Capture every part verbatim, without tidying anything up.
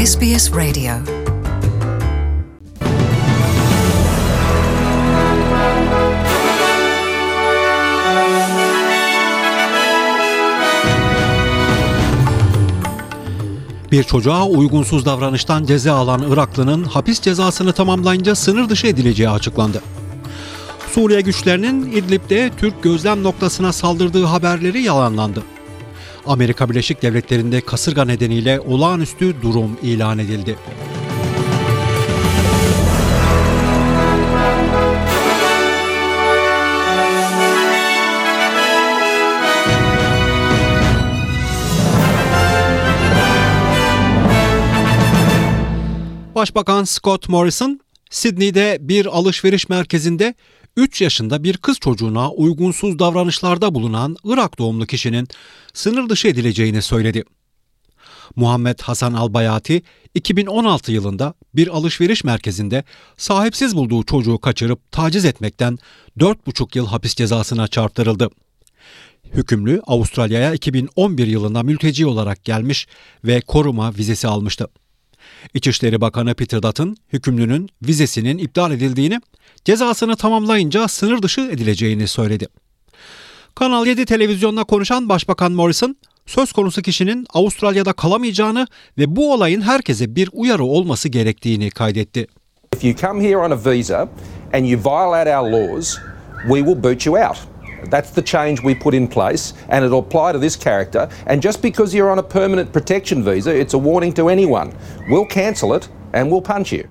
S B S Radio. Bir çocuğa uygunsuz davranıştan ceza alan Iraklı'nın hapis cezasını tamamlayınca sınır dışı edileceği açıklandı. Suriye güçlerinin İdlib'de Türk gözlem noktasına saldırdığı haberleri yalanlandı. Amerika Birleşik Devletleri'nde kasırga nedeniyle olağanüstü durum ilan edildi. Başbakan Scott Morrison, Sydney'de bir alışveriş merkezinde üç yaşında bir kız çocuğuna uygunsuz davranışlarda bulunan Irak doğumlu kişinin sınır dışı edileceğini söyledi. Muhammed Hasan Al-Bayati, iki bin on altı yılında bir alışveriş merkezinde sahipsiz bulduğu çocuğu kaçırıp taciz etmekten dört buçuk yıl hapis cezasına çarptırıldı. Hükümlü Avustralya'ya iki bin on bir yılında mülteci olarak gelmiş ve koruma vizesi almıştı. İçişleri Bakanı Peter Dutton, hükümlünün vizesinin iptal edildiğini, cezasını tamamlayınca sınır dışı edileceğini söyledi. Kanal yedi televizyonda konuşan Başbakan Morrison, söz konusu kişinin Avustralya'da kalamayacağını ve bu olayın herkese bir uyarı olması gerektiğini kaydetti. If you come here on a visa and you violate our laws, we will boot you out. That's the change we put in place, and it'll apply to this character. And just because you're on a permanent protection visa, it's a warning to anyone. We'll cancel it and we'll punch you.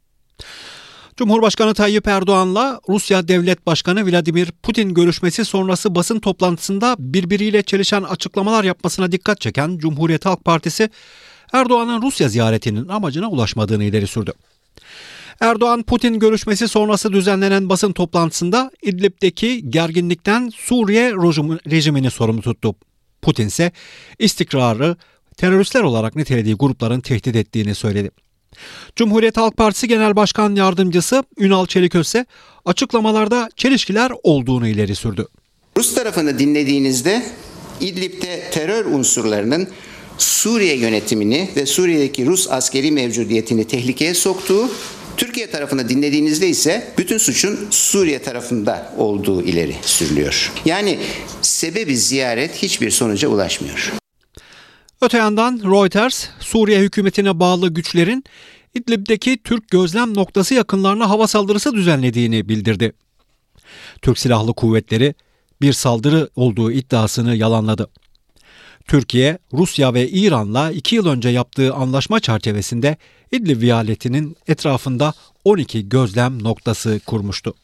Cumhurbaşkanı Tayyip Erdoğan'la Rusya Devlet Başkanı Vladimir Putin görüşmesi sonrası basın toplantısında birbiriyle çelişen açıklamalar yapmasına dikkat çeken Cumhuriyet Halk Partisi, Erdoğan'ın Rusya ziyaretinin amacına ulaşmadığını ileri sürdü. Erdoğan, Putin görüşmesi sonrası düzenlenen basın toplantısında İdlib'deki gerginlikten Suriye rejimini sorumlu tuttu. Putin ise istikrarı teröristler olarak nitelediği grupların tehdit ettiğini söyledi. Cumhuriyet Halk Partisi Genel Başkan Yardımcısı Ünal Çelikö ise açıklamalarda çelişkiler olduğunu ileri sürdü. Rus tarafını dinlediğinizde İdlib'de terör unsurlarının Suriye yönetimini ve Suriye'deki Rus askeri mevcudiyetini tehlikeye soktuğu, Türkiye tarafını dinlediğinizde ise bütün suçun Suriye tarafında olduğu ileri sürülüyor. Yani sebebi ziyaret hiçbir sonuca ulaşmıyor. Öte yandan Reuters, Suriye hükümetine bağlı güçlerin İdlib'deki Türk gözlem noktası yakınlarına hava saldırısı düzenlediğini bildirdi. Türk Silahlı Kuvvetleri bir saldırı olduğu iddiasını yalanladı. Türkiye, Rusya ve İran'la iki yıl önce yaptığı anlaşma çerçevesinde İdlib vilayetinin etrafında on iki gözlem noktası kurmuştu.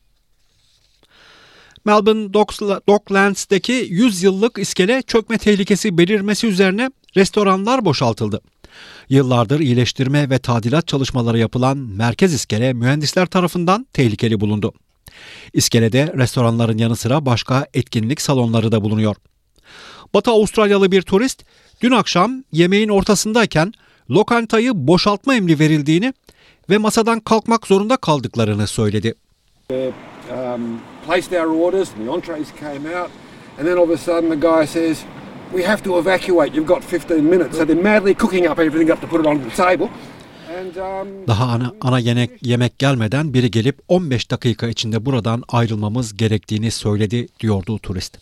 Melbourne Docklands'daki yüz yıllık iskele çökme tehlikesi belirmesi üzerine restoranlar boşaltıldı. Yıllardır iyileştirme ve tadilat çalışmaları yapılan merkez iskele mühendisler tarafından tehlikeli bulundu. İskelede restoranların yanı sıra başka etkinlik salonları da bulunuyor. Batı Avustralyalı bir turist dün akşam yemeğin ortasındayken lokantayı boşaltma emri verildiğini ve masadan kalkmak zorunda kaldıklarını söyledi. Um, placed our orders and the entrees came out and then all of a sudden the guy says we have to evacuate, you've got fifteen minutes. So they're madly cooking up everything up to put it on the table. And, um, Daha ana, ana yemek, yemek gelmeden biri gelip on beş dakika içinde buradan ayrılmamız gerektiğini söyledi, diyordu turist.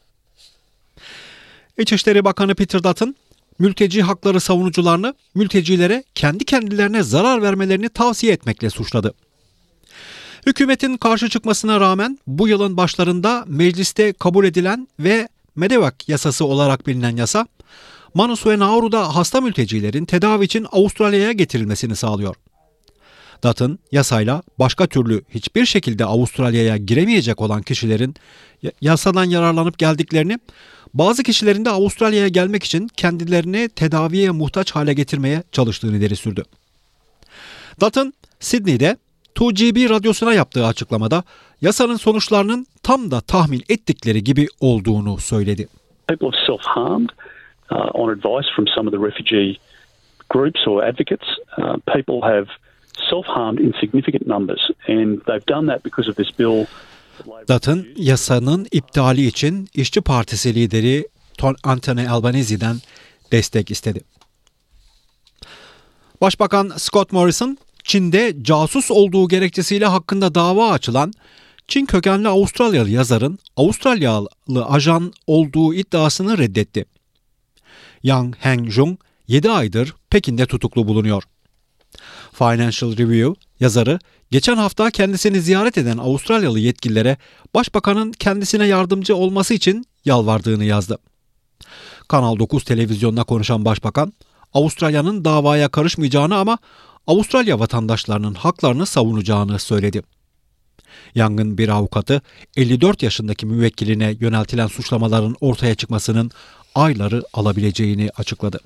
İçişleri Bakanı Peter Dutton, mülteci hakları savunucularını mültecilere kendi kendilerine zarar vermelerini tavsiye etmekle suçladı. Hükümetin karşı çıkmasına rağmen bu yılın başlarında mecliste kabul edilen ve Medevac yasası olarak bilinen yasa, Manus ve Nauru'da hasta mültecilerin tedavi için Avustralya'ya getirilmesini sağlıyor. Dutton, yasayla başka türlü hiçbir şekilde Avustralya'ya giremeyecek olan kişilerin yasadan yararlanıp geldiklerini, bazı kişilerin de Avustralya'ya gelmek için kendilerini tedaviye muhtaç hale getirmeye çalıştığını ileri sürdü. Dutton, Sydney'de iki G B radyosuna yaptığı açıklamada yasanın sonuçlarının tam da tahmin ettikleri gibi olduğunu söyledi. People have self-harmed uh, on advice from some of the refugee groups or advocates. Uh, people have self-harmed in significant numbers and they've done that because of this bill. Dutton, yasanın iptali için İşçi Partisi lideri Anthony Albanese'den destek istedi. Başbakan Scott Morrison, Çin'de casus olduğu gerekçesiyle hakkında dava açılan Çin kökenli Avustralyalı yazarın Avustralyalı ajan olduğu iddiasını reddetti. Yang Hengjun yedi aydır Pekin'de tutuklu bulunuyor. Financial Review yazarı geçen hafta kendisini ziyaret eden Avustralyalı yetkililere başbakanın kendisine yardımcı olması için yalvardığını yazdı. Kanal dokuz televizyonuna konuşan başbakan, Avustralya'nın davaya karışmayacağını ama Avustralya vatandaşlarının haklarını savunacağını söyledi. Yang'ın bir avukatı elli dört yaşındaki müvekkiline yöneltilen suçlamaların ortaya çıkmasının ayları alabileceğini açıkladı.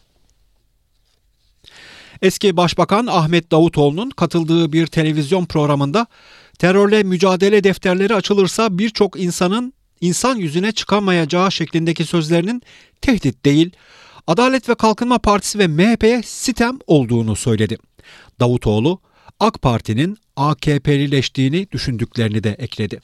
Eski Başbakan Ahmet Davutoğlu'nun katıldığı bir televizyon programında terörle mücadele defterleri açılırsa birçok insanın insan yüzüne çıkamayacağı şeklindeki sözlerinin tehdit değil, Adalet ve Kalkınma Partisi ve M H P'ye sitem olduğunu söyledi. Davutoğlu, AK Parti'nin A K P'lileştiğini düşündüklerini de ekledi.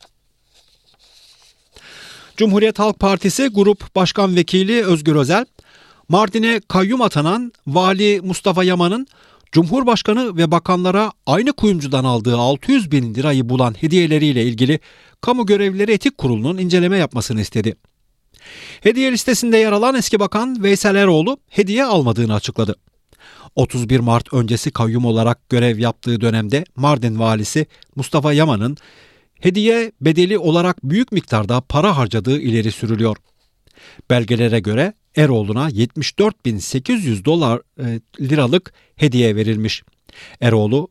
Cumhuriyet Halk Partisi Grup Başkan Vekili Özgür Özel, Mardin'e kayyum atanan Vali Mustafa Yaman'ın Cumhurbaşkanı ve bakanlara aynı kuyumcudan aldığı altı yüz bin lirayı bulan hediyeleriyle ilgili Kamu Görevlileri Etik Kurulu'nun inceleme yapmasını istedi. Hediye listesinde yer alan eski bakan Veysel Eroğlu hediye almadığını açıkladı. otuz bir Mart öncesi kayyum olarak görev yaptığı dönemde Mardin valisi Mustafa Yaman'ın hediye bedeli olarak büyük miktarda para harcadığı ileri sürülüyor. Belgelere göre Eroğlu'na yetmiş dört bin sekiz yüz dolar e, liralık hediye verilmiş. Eroğlu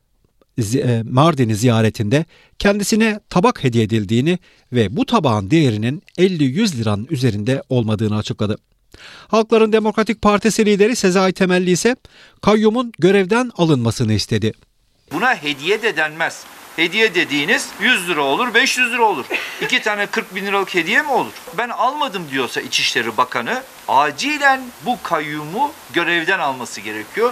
e, Mardin'i ziyaretinde kendisine tabak hediye edildiğini ve bu tabağın değerinin elli yüz liranın üzerinde olmadığını açıkladı. Halkların Demokratik Partisi lideri Sezai Temelli ise kayyumun görevden alınmasını istedi. Buna hediye de denmez. Hediye dediğiniz yüz lira olur, beş yüz lira olur. İki tane kırk bin liralık hediye mi olur? Ben almadım diyorsa İçişleri Bakanı acilen bu kayyumu görevden alması gerekiyor.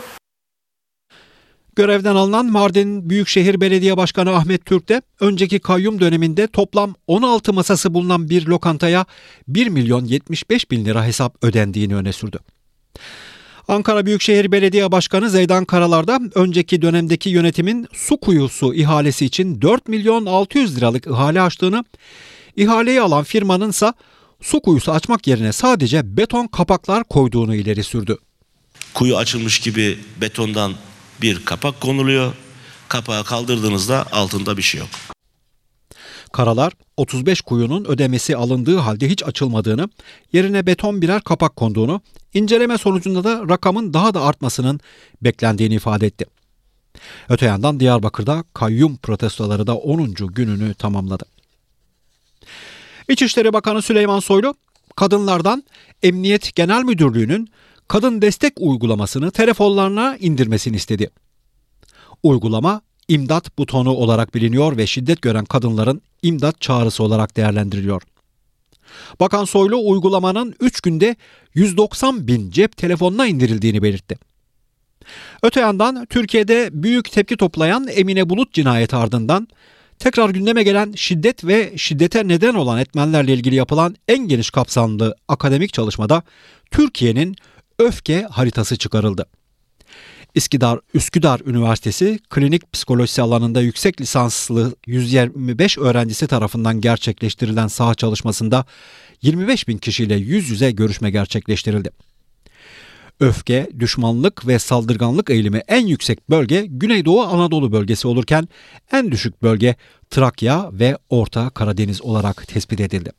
Görevden alınan Mardin Büyükşehir Belediye Başkanı Ahmet Türk de önceki kayyum döneminde toplam on altı masası bulunan bir lokantaya bir milyon yetmiş beş bin lira hesap ödendiğini öne sürdü. Ankara Büyükşehir Belediye Başkanı Zeydan Karalar da önceki dönemdeki yönetimin su kuyusu ihalesi için dört milyon altı yüz liralık ihale açtığını, ihaleyi alan firmanın ise su kuyusu açmak yerine sadece beton kapaklar koyduğunu ileri sürdü. Kuyu açılmış gibi betondan bir kapak konuluyor. Kapağı kaldırdığınızda altında bir şey yok. Karalar, otuz beş kuyunun ödemesi alındığı halde hiç açılmadığını, yerine beton birer kapak konduğunu, inceleme sonucunda da rakamın daha da artmasının beklendiğini ifade etti. Öte yandan Diyarbakır'da kayyum protestoları da onuncu gününü tamamladı. İçişleri Bakanı Süleyman Soylu, kadınlardan Emniyet Genel Müdürlüğü'nün kadın destek uygulamasını telefonlarına indirmesini istedi. Uygulama, İmdat butonu olarak biliniyor ve şiddet gören kadınların imdat çağrısı olarak değerlendiriliyor. Bakan Soylu uygulamanın üç günde yüz doksan bin cep telefonuna indirildiğini belirtti. Öte yandan Türkiye'de büyük tepki toplayan Emine Bulut cinayeti ardından tekrar gündeme gelen şiddet ve şiddete neden olan etmenlerle ilgili yapılan en geniş kapsamlı akademik çalışmada Türkiye'nin öfke haritası çıkarıldı. Üsküdar, Üsküdar Üniversitesi Klinik Psikolojisi alanında yüksek lisanslı yüz yirmi beş öğrencisi tarafından gerçekleştirilen saha çalışmasında yirmi beş bin kişiyle yüz yüze görüşme gerçekleştirildi. Öfke, düşmanlık ve saldırganlık eğilimi en yüksek bölge Güneydoğu Anadolu bölgesi olurken en düşük bölge Trakya ve Orta Karadeniz olarak tespit edildi.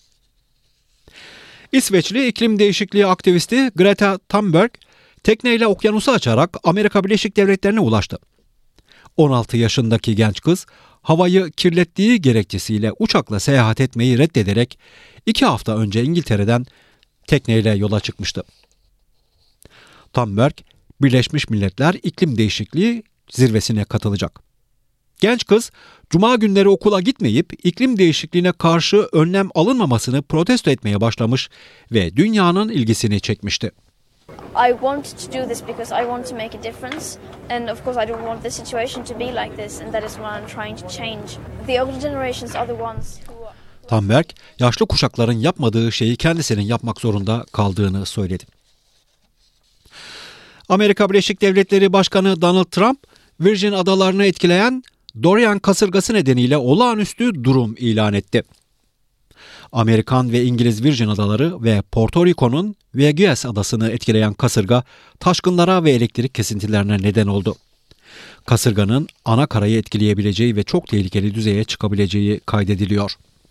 İsveçli iklim değişikliği aktivisti Greta Thunberg, tekneyle okyanusu açarak Amerika Birleşik Devletleri'ne ulaştı. on altı yaşındaki genç kız, havayı kirlettiği gerekçesiyle uçakla seyahat etmeyi reddederek iki hafta önce İngiltere'den tekneyle yola çıkmıştı. Thunberg, Birleşmiş Milletler İklim Değişikliği Zirvesi'ne katılacak. Genç kız, Cuma günleri okula gitmeyip iklim değişikliğine karşı önlem alınmamasını protesto etmeye başlamış ve dünyanın ilgisini çekmişti. I wanted to do this because I want to make a difference, and of course I don't want the situation to be like this, and that is what I'm trying to change. The older generations are the ones who... Thunberg, yaşlı kuşakların yapmadığı şeyi kendisinin yapmak zorunda kaldığını söyledi. Amerika Birleşik Devletleri Başkanı Donald Trump, Virgin Adalarını etkileyen Dorian kasırgası nedeniyle olağanüstü durum ilan etti. Amerikan ve İngiliz Virgin Adaları ve Porto Rico'nun Vieques adasını etkileyen kasırga taşkınlara ve elektrik kesintilerine neden oldu. Kasırganın ana karayı etkileyebileceği ve çok tehlikeli düzeye çıkabileceği kaydediliyor.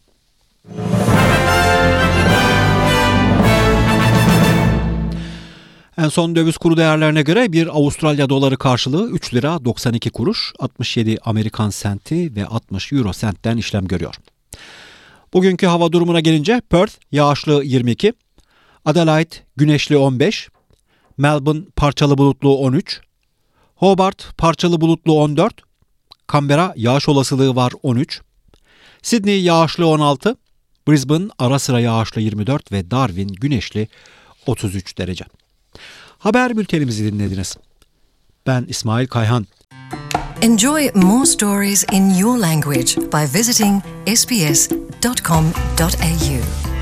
En son döviz kuru değerlerine göre bir Avustralya doları karşılığı üç lira doksan iki kuruş, altmış yedi Amerikan senti ve altmış euro sentten işlem görüyor. Bugünkü hava durumuna gelince Perth yağışlı yirmi iki, Adelaide güneşli on beş, Melbourne parçalı bulutlu on üç, Hobart parçalı bulutlu on dört, Canberra yağış olasılığı var on üç, Sydney yağışlı on altı, Brisbane ara sıra yağışlı yirmi dört ve Darwin güneşli otuz üç derece. Haber bültenimizi dinlediniz. Ben İsmail Kayhan. Enjoy more stories in your language by visiting s b s dot com dot a u.